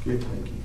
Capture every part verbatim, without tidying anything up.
Good, thank you.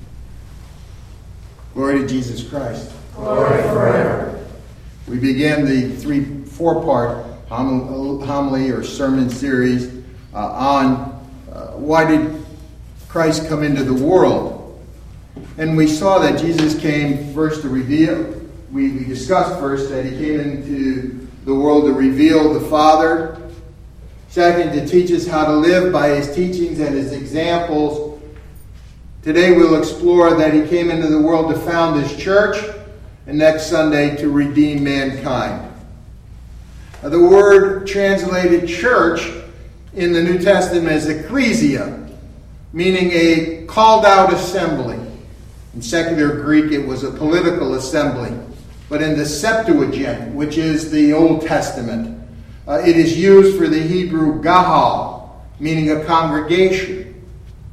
Glory to Jesus Christ. Glory forever. We began the three, four-part homily or sermon series uh, on uh, why did Christ come into the world. And we saw that Jesus came first to reveal, we, we discussed first that he came into the world to reveal the Father. Second, to teach us how to live by his teachings and his examples. Today we'll explore that he came into the world to found his church, and next Sunday to redeem mankind. Now, the word translated church in the New Testament is ecclesia, meaning a called out assembly. In secular Greek it was a political assembly. But in the Septuagint, which is the Old Testament, uh, it is used for the Hebrew gahal, meaning a congregation.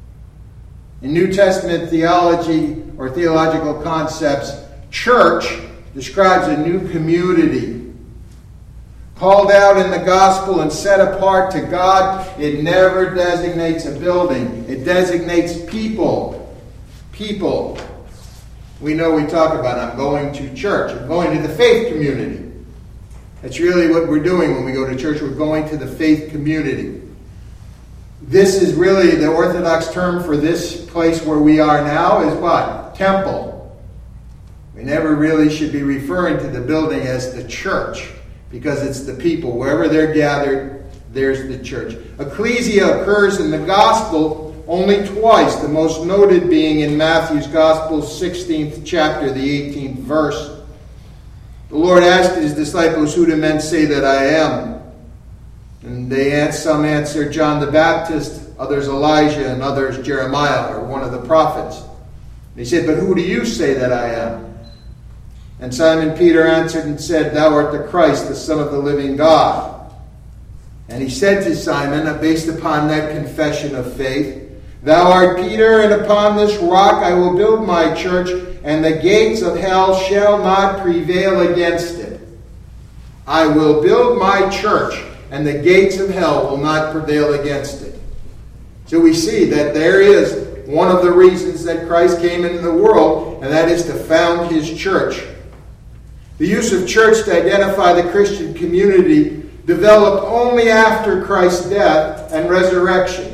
In New Testament theology or theological concepts, church describes a new community. Called out in the gospel and set apart to God, it never designates a building. It designates people. People. We know we talk about, I'm going to church. I'm going to the faith community. That's really what we're doing when we go to church. We're going to the faith community. This is really the Orthodox term for this place where we are now is what? Temple. We never really should be referring to the building as the church because it's the people. Wherever they're gathered, there's the church. Ecclesia occurs in the gospel only twice, the most noted being in Matthew's Gospel, sixteenth chapter, the eighteenth verse. The Lord asked his disciples, "Who do men say that I am?" And they some answered, "John the Baptist, others Elijah, and others Jeremiah, or one of the prophets." And he said, "But who do you say that I am?" And Simon Peter answered and said, "Thou art the Christ, the Son of the living God." And he said to Simon, based upon that confession of faith, "Thou art Peter, and upon this rock I will build my church, and the gates of hell shall not prevail against it." I will build my church, and the gates of hell will not prevail against it. So we see that there is one of the reasons that Christ came into the world, and that is to found his church. The use of church to identify the Christian community developed only after Christ's death and resurrection.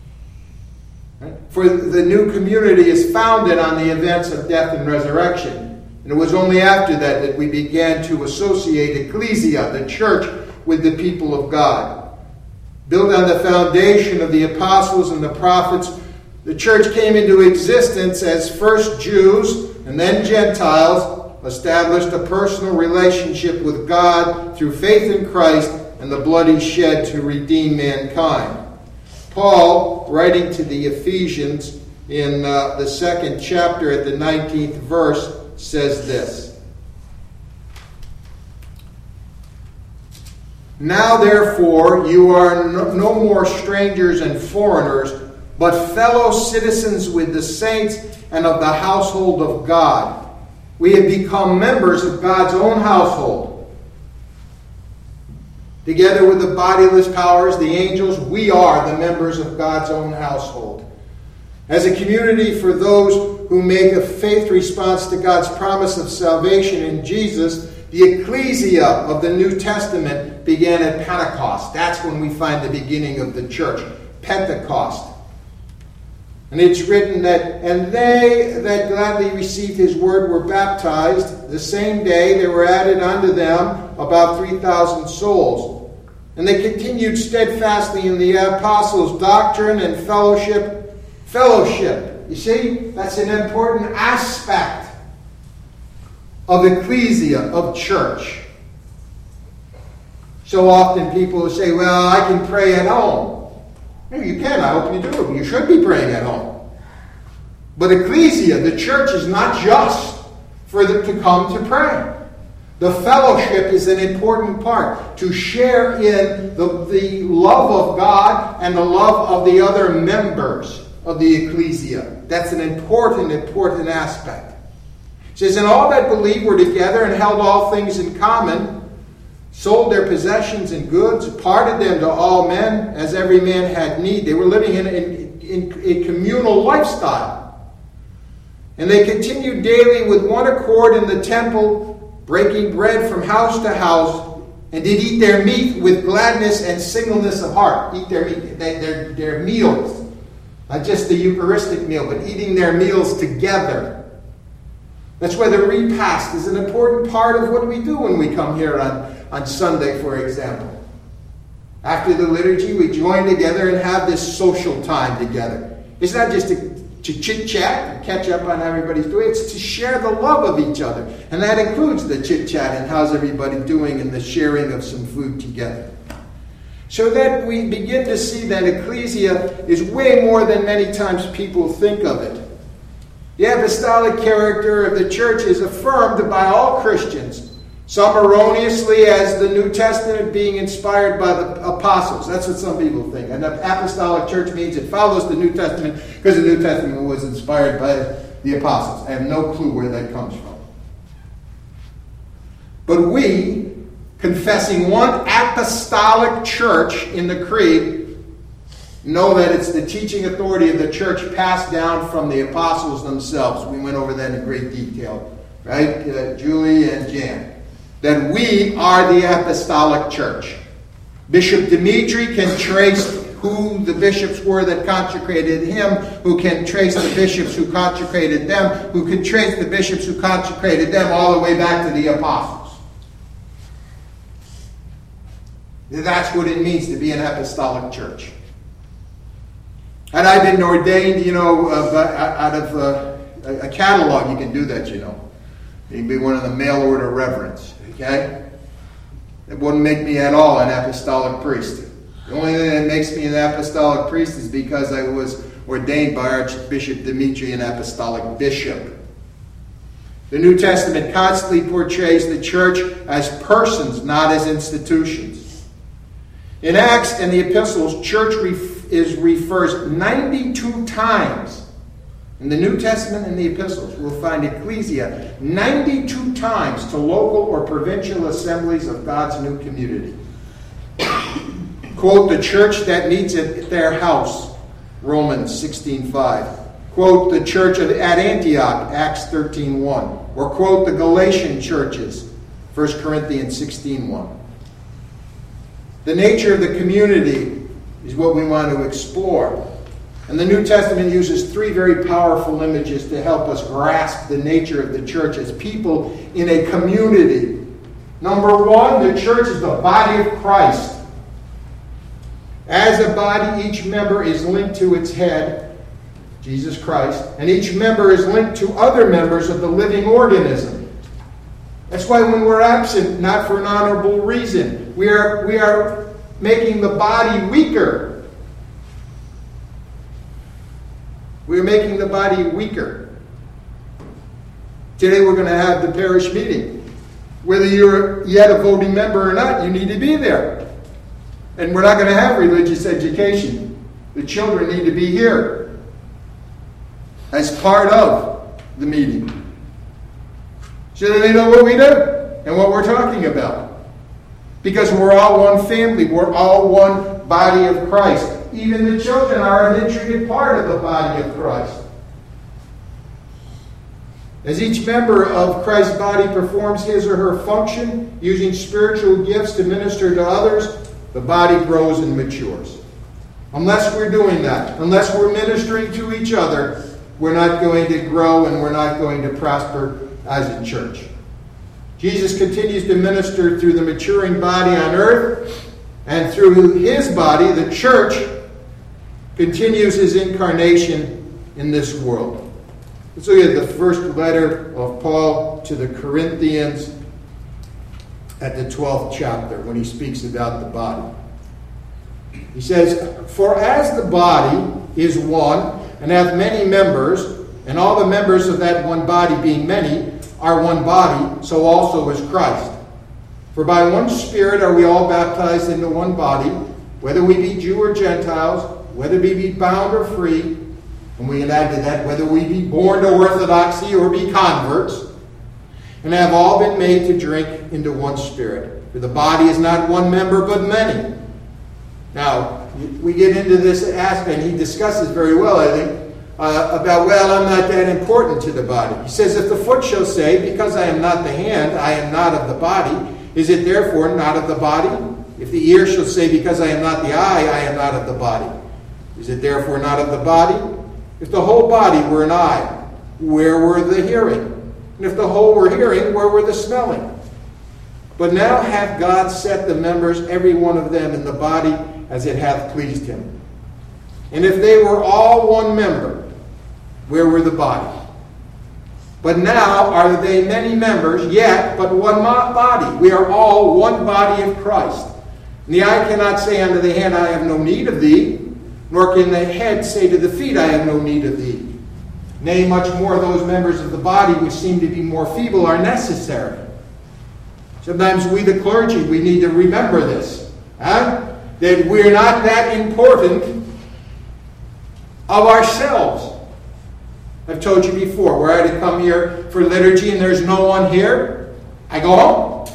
For the new community is founded on the events of death and resurrection. And it was only after that that we began to associate ecclesia, the church, with the people of God. Built on the foundation of the apostles and the prophets, the church came into existence as first Jews and then Gentiles established a personal relationship with God through faith in Christ and the blood he shed to redeem mankind. Paul, writing to the Ephesians in uh, the second chapter at the nineteenth verse, says this. "Now therefore you are no, no more strangers and foreigners, but fellow citizens with the saints and of the household of God." We have become members of God's own household. Together with the bodiless powers, the angels, we are the members of God's own household. As a community for those who make a faith response to God's promise of salvation in Jesus, the ecclesia of the New Testament began at Pentecost. That's when we find the beginning of the church, Pentecost. And it's written that, "And they that gladly received his word were baptized. The same day there were added unto them about three thousand souls. And they continued steadfastly in the apostles' doctrine and fellowship." Fellowship. You see, that's an important aspect of ecclesia, of church. So often people say, "Well, I can pray at home." No, you can. I hope you do. You should be praying at home. But ecclesia, the church, is not just for them to come to pray. The fellowship is an important part. To share in the, the love of God and the love of the other members of the ecclesia. That's an important, important aspect. It says, "And all that believed were together and held all things in common, sold their possessions and goods, parted them to all men, as every man had need." They were living in, in, in a communal lifestyle. And they continued daily with one accord in the temple, breaking bread from house to house, and did eat their meat with gladness and singleness of heart. Eat their meat, their, their meals. Not just the Eucharistic meal, but eating their meals together. That's why the repast is an important part of what we do when we come here on, on Sunday, for example. After the liturgy, we join together and have this social time together. It's not just to, to chit-chat and catch up on how everybody's doing. It's to share the love of each other. And that includes the chit-chat and how's everybody doing and the sharing of some food together. So that we begin to see that ecclesia is way more than many times people think of it. The apostolic character of the church is affirmed by all Christians, some erroneously as the New Testament being inspired by the apostles. That's what some people think. And the apostolic church means it follows the New Testament because the New Testament was inspired by the apostles. I have no clue where that comes from. But we, confessing one apostolic church in the creed, know that it's the teaching authority of the church passed down from the apostles themselves. We went over that in great detail, right? Uh, Julie and Jan. That we are the apostolic church. Bishop Dimitri can trace who the bishops were that consecrated him, who can trace the bishops who consecrated them, who can trace the bishops who consecrated them all the way back to the apostles. That's what it means to be an apostolic church. Had I been ordained, you know, uh, out of uh, a catalog, you can do that, you know. You can be one of the mail order reverends, okay? It wouldn't make me at all an apostolic priest. The only thing that makes me an apostolic priest is because I was ordained by Archbishop Dimitri, an apostolic bishop. The New Testament constantly portrays the church as persons, not as institutions. In Acts and the epistles, church ref- is refers ninety-two times. In the New Testament and the epistles, we'll find ecclesia ninety-two times to local or provincial assemblies of God's new community. Quote, the church that meets at their house, Romans sixteen five. Quote, the church at Antioch, Acts thirteen one. Or quote, the Galatian churches, First Corinthians sixteen one. The nature of the community is what we want to explore. And the New Testament uses three very powerful images to help us grasp the nature of the church as people in a community. Number one, the church is the body of Christ. As a body, each member is linked to its head, Jesus Christ, and each member is linked to other members of the living organism. That's why when we're absent, not for an honorable reason, we are, we are making the body weaker. We're making the body weaker. Today we're going to have the parish meeting. Whether you're yet a voting member or not, you need to be there. And we're not going to have religious education. The children need to be here as part of the meeting, so that they know what we do and what we're talking about. Because we're all one family. We're all one body of Christ. Even the children are an intricate part of the body of Christ. As each member of Christ's body performs his or her function, using spiritual gifts to minister to others, the body grows and matures. Unless we're doing that, unless we're ministering to each other, we're not going to grow and we're not going to prosper as a church. Jesus continues to minister through the maturing body on earth, and through his body, the church, continues his incarnation in this world. Let's look at the first letter of Paul to the Corinthians at the twelfth chapter when he speaks about the body. He says, for as the body is one and hath many members, and all the members of that one body being many are one body, so also is Christ. For by one Spirit are we all baptized into one body, whether we be Jew or Gentiles, whether we be bound or free, and we can add to that, whether we be born to orthodoxy or be converts, and have all been made to drink into one Spirit. For the body is not one member, but many. Now, we get into this aspect, he discusses very well, I think, uh, about, well, I'm not that important to the body. He says, if the foot shall say, because I am not the hand, I am not of the body, is it therefore not of the body? If the ear shall say, because I am not the eye, I am not of the body, is it therefore not of the body? If the whole body were an eye, where were the hearing? And if the whole were hearing, where were the smelling? But now hath God set the members, every one of them, in the body as it hath pleased him. And if they were all one member, where were the body? But now are they many members, yet but one body. We are all one body of Christ. And the eye cannot say unto the hand, I have no need of thee, nor can the head say to the feet, I have no need of thee. Nay, much more those members of the body which seem to be more feeble are necessary. Sometimes we, the clergy, we need to remember this. Huh? That we're not that important of ourselves. I've told you before, were I to come here for liturgy and there's no one here, I go home.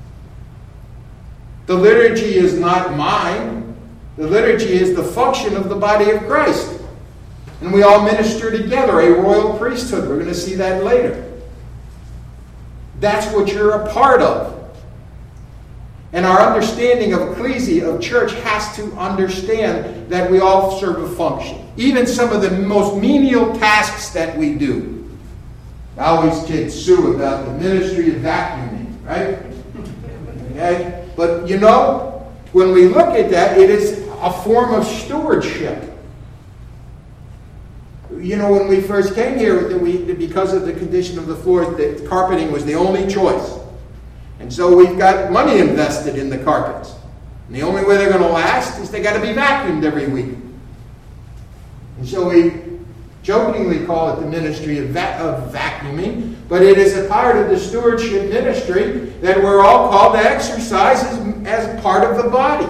The liturgy is not mine. The liturgy is the function of the body of Christ. And we all minister together, a royal priesthood. We're going to see that later. That's what you're a part of. And our understanding of ecclesia, of church, has to understand that we all serve a function. Even some of the most menial tasks that we do. I always kid Sue about the ministry of vacuuming, right? Okay? But you know, when we look at that, it is a form of stewardship. You know, when we first came here, we, because of the condition of the floors, the carpeting was the only choice. And so we've got money invested in the carpets. And the only way they're going to last is they got to be vacuumed every week. And so we jokingly call it the ministry of, va- of vacuuming, but it is a part of the stewardship ministry that we're all called to exercise as, as part of the body.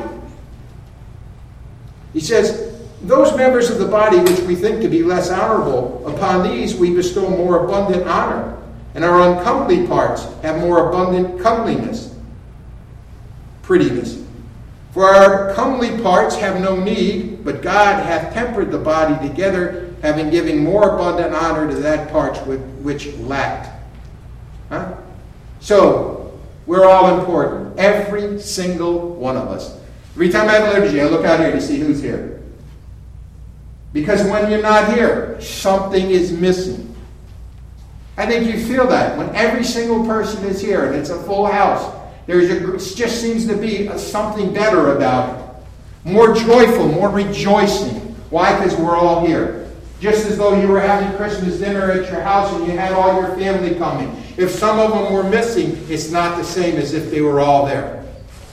He says, those members of the body which we think to be less honorable, upon these we bestow more abundant honor. And our uncomely parts have more abundant comeliness, prettiness. For our comely parts have no need, but God hath tempered the body together, having given more abundant honor to that part which lacked. Huh? So, we're all important. Every single one of us. Every time I have liturgy, I look out here to see who's here. Because when you're not here, something is missing. I think you feel that when every single person is here and it's a full house. There's a, it just seems to be a, something better about it. More joyful, more rejoicing. Why? Because we're all here. Just as though you were having Christmas dinner at your house and you had all your family coming. If some of them were missing, it's not the same as if they were all there.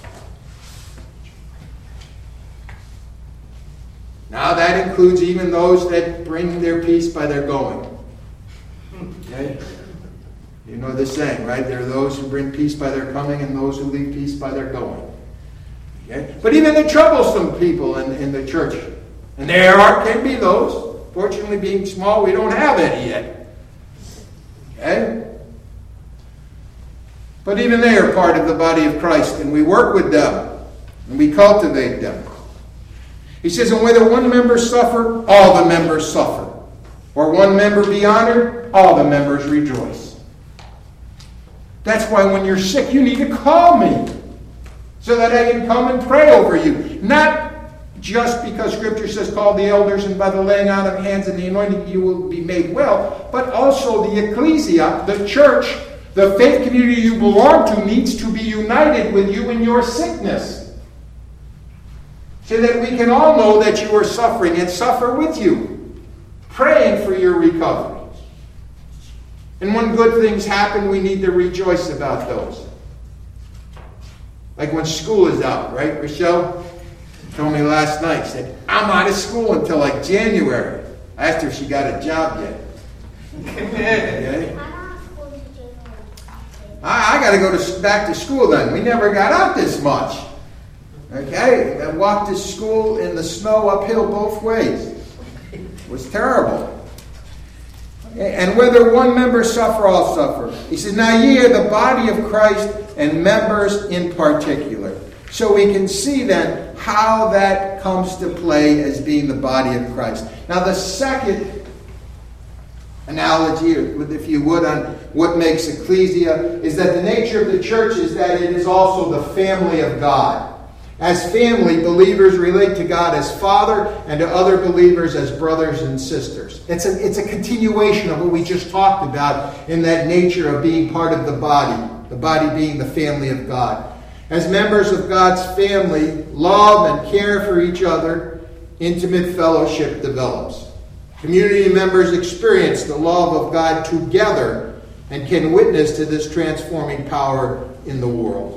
Now that includes even those that bring their peace by their going. Okay? You know the saying, right? There are those who bring peace by their coming and those who leave peace by their going. Okay? But even the troublesome people in, in the church, and there are, can be those. Fortunately, being small, we don't have any yet. Okay? But even they are part of the body of Christ, and we work with them, and we cultivate them. He says, and whether one member suffer, all the members suffer. Or one member be honored, all the members rejoice. That's why when you're sick, you need to call me so that I can come and pray over you. Not just because Scripture says, call the elders and by the laying on of hands and the anointing you will be made well, but also the ecclesia, the church, the faith community you belong to needs to be united with you in your sickness. So that we can all know that you are suffering and suffer with you. Praying for your recovery. And when good things happen, we need to rejoice about those. Like when school is out, right? Rochelle told me last night, said, I'm out of school until like January. I asked her if she got a job yet. Okay? I, I got to go to, back to school then. We never got out this much. Okay? I walked to school in the snow uphill both ways. It was terrible. And whether one member suffer, all suffer. He says, now ye are the body of Christ and members in particular. So we can see then how that comes to play as being the body of Christ. Now the second analogy, or if you would, on what makes ecclesia, is that the nature of the church is that it is also the family of God. As family, believers relate to God as Father and to other believers as brothers and sisters. It's a, it's a continuation of what we just talked about in that nature of being part of the body, the body being the family of God. As members of God's family, love and care for each other, intimate fellowship develops. Community members experience the love of God together and can witness to this transforming power in the world.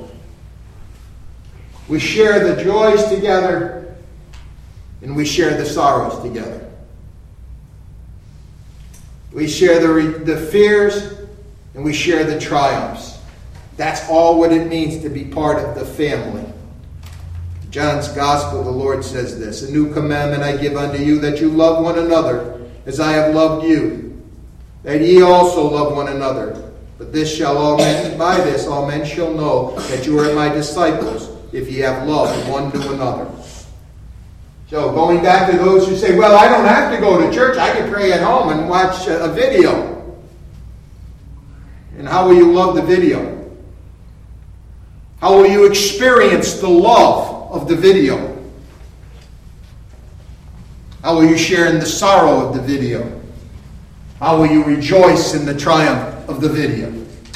We share the joys together, and we share the sorrows together. We share the, the fears, and we share the triumphs. That's all what it means to be part of the family. John's Gospel, the Lord says this, "A new commandment I give unto you, that you love one another, as I have loved you, that ye also love one another. But this shall all men, by this all men shall know that you are my disciples, if ye have love one to another." So going back to those who say, well, I don't have to go to church. I can pray at home and watch a video. And how will you love the video? How will you experience the love of the video? How will you share in the sorrow of the video? How will you rejoice in the triumph of the video?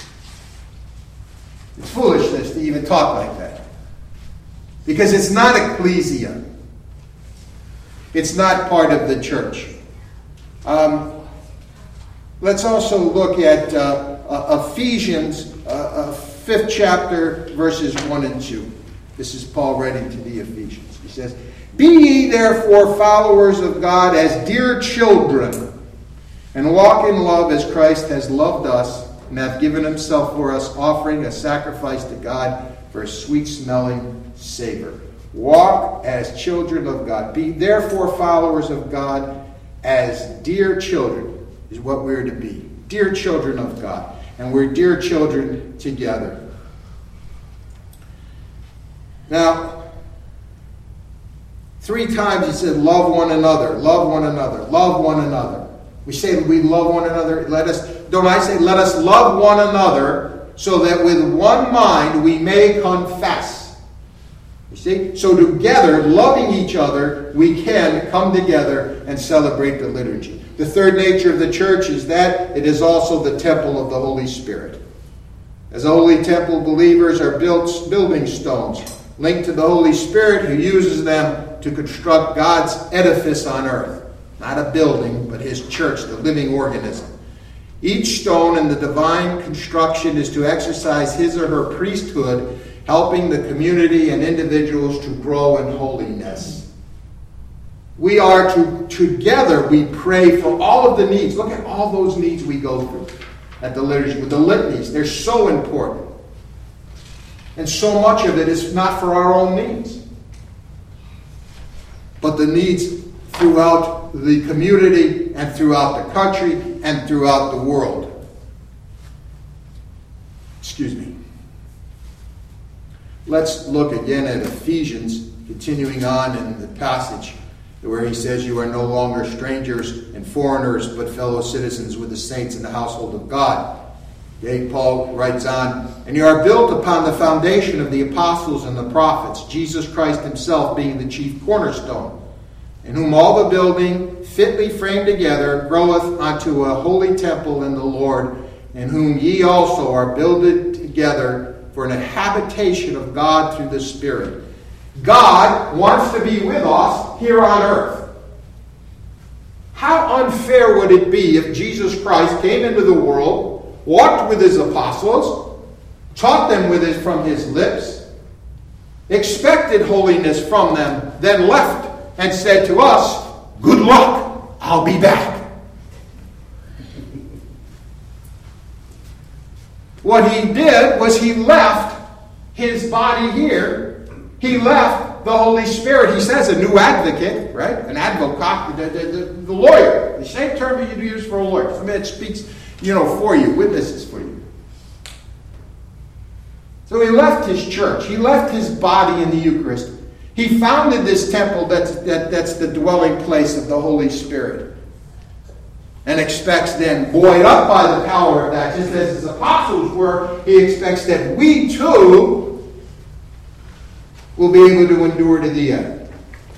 It's foolishness to even talk like that. Because it's not ecclesia. It's not part of the church. Um, let's also look at uh, uh, Ephesians, uh, uh, fifth chapter, verses one and two. This is Paul writing to the Ephesians. He says, "Be ye therefore followers of God as dear children, and walk in love as Christ has loved us, and hath given himself for us, offering a sacrifice to God for a sweet-smelling savor." Walk as children of God. Be therefore followers of God as dear children, is what we're to be. Dear children of God. And we're dear children together. Now, three times he said, love one another, love one another, love one another. We say we love one another. Let us, don't I say, let us love one another, so that with one mind we may confess. You see? So together, loving each other, we can come together and celebrate the liturgy. The third nature of the church is that it is also the temple of the Holy Spirit. As a holy temple, believers are built building stones linked to the Holy Spirit, who uses them to construct God's edifice on earth. Not a building, but his church, the living organism. Each stone in the divine construction is to exercise his or her priesthood, helping the community and individuals to grow in holiness. We are to, together, we pray for all of the needs. Look at all those needs we go through at the liturgy. With the litanies, they're so important. And so much of it is not for our own needs, but the needs throughout the community and throughout the country and throughout the world. Excuse me. Let's look again at Ephesians, continuing on in the passage where he says, "You are no longer strangers and foreigners, but fellow citizens with the saints in the household of God." Okay, Paul writes on, "And you are built upon the foundation of the apostles and the prophets, Jesus Christ himself being the chief cornerstone, in whom all the building, fitly framed together, groweth unto a holy temple in the Lord, in whom ye also are builded together for an habitation of God through the Spirit." God wants to be with us here on earth. How unfair would it be if Jesus Christ came into the world, walked with his apostles, taught them with his, from his lips, expected holiness from them, then left and said to us, "Good luck, I'll be back." What he did was he left his body here. He left the Holy Spirit. He says a new advocate, right? An advocate, the, the, the, the lawyer. The same term that you use for a lawyer. I mean, it speaks, you know, for you, witnesses for you. So he left his church. He left his body in the Eucharist. He founded this temple that's, that, that's the dwelling place of the Holy Spirit. and expects then, buoyed up by the power of that, just as his apostles were, he expects that we too will be able to endure to the end.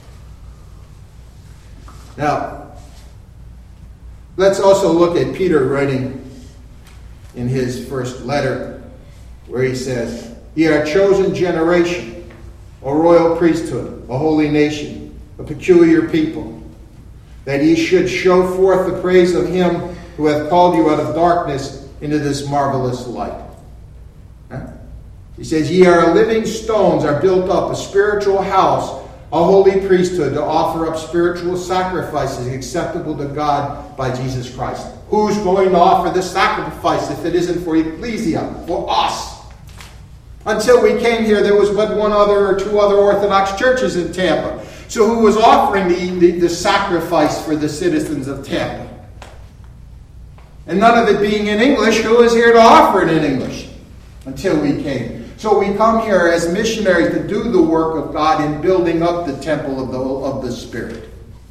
Now, let's also look at Peter writing in his first letter, where he says, "Ye are a chosen generation, a royal priesthood, a holy nation, a peculiar people, that ye should show forth the praise of him who hath called you out of darkness into this marvelous light." Huh? He says, "Ye are living stones, are built up, a spiritual house, a holy priesthood, to offer up spiritual sacrifices acceptable to God by Jesus Christ." Who's going to offer the sacrifice if it isn't for ecclesia, for us? Until we came here, there was but one other or two other Orthodox churches in Tampa. So who was offering the, the, the sacrifice for the citizens of Tampa? And none of it being in English, who was here to offer it in English? Until we came. So we come here as missionaries to do the work of God in building up the temple of the, of the Spirit.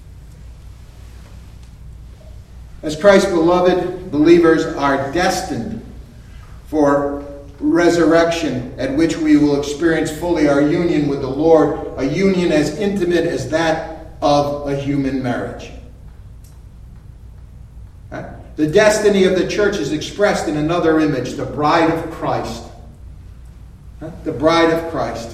As Christ's beloved believers are destined for resurrection, at which we will experience fully our union with the Lord, a union as intimate as that of a human marriage. The destiny of the church is expressed in another image, the bride of Christ. The bride of Christ.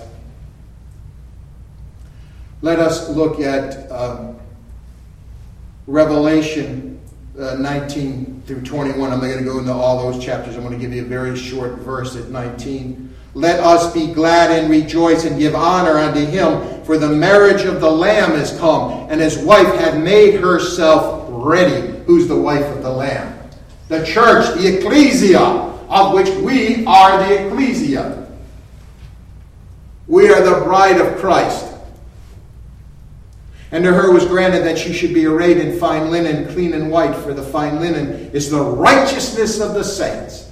Let us look at um, Revelation uh, nineteen through twenty-one. I'm not going to go into all those chapters. I'm going to give you a very short verse at nineteen. "Let us be glad and rejoice and give honor unto him, for the marriage of the Lamb is come, and his wife hath made herself ready." Who's the wife of the Lamb? The church, the ecclesia, of which we are the ecclesia. We are the bride of Christ. "And to her was granted that she should be arrayed in fine linen, clean and white, for the fine linen is the righteousness of the saints.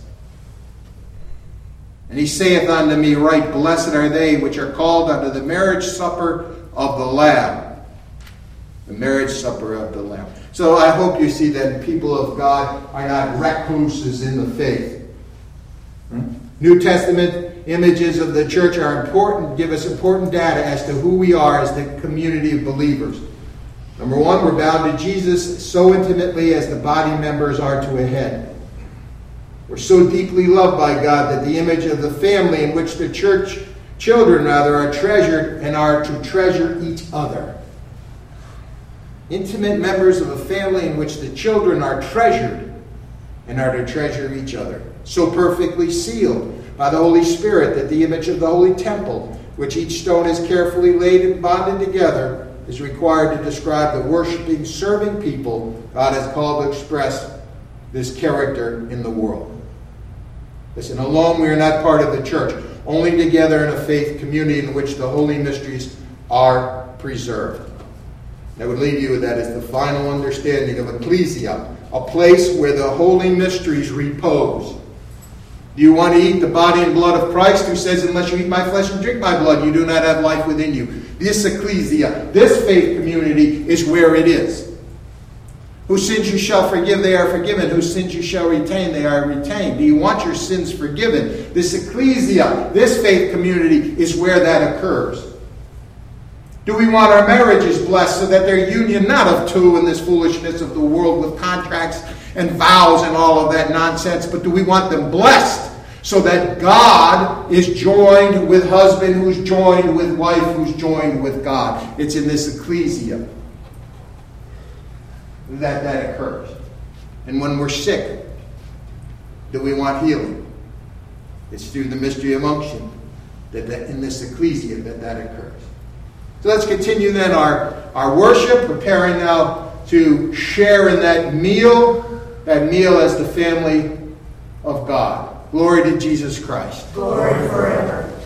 And he saith unto me, Right, blessed are they which are called unto the marriage supper of the Lamb." The marriage supper of the Lamb. So I hope you see that people of God are not recluses in the faith. Hmm? New Testament images of the church are important, give us important data as to who we are as the community of believers. Number one, we're bound to Jesus so intimately as the body members are to a head. We're so deeply loved by God that the image of the family in which the church children rather are treasured and are to treasure each other. Intimate members of a family in which the children are treasured and are to treasure each other. So perfectly sealed by the Holy Spirit that the image of the holy temple, which each stone is carefully laid and bonded together, is required to describe the worshiping, serving people God has called to express this character in the world. Listen, alone we are not part of the church, only together in a faith community in which the holy mysteries are preserved. I would leave you with that as the final understanding of ecclesia, a place where the holy mysteries repose. Do you want to eat the body and blood of Christ, who says, "Unless you eat my flesh and drink my blood, you do not have life within you"? This ecclesia, this faith community is where it is. Whose sins you shall forgive, they are forgiven. Whose sins you shall retain, they are retained. Do you want your sins forgiven? This ecclesia, this faith community is where that occurs. Do we want our marriages blessed so that they're union not of two in this foolishness of the world with contracts and vows and all of that nonsense, but do we want them blessed so that God is joined with husband, who's joined with wife, who's joined with God? It's in this ecclesia that that occurs. And when we're sick, do we want healing? It's through the mystery of unction that, that in this ecclesia that that occurs. So let's continue then our, our worship, preparing now to share in that meal, that meal as the family of God. Glory to Jesus Christ. Glory forever.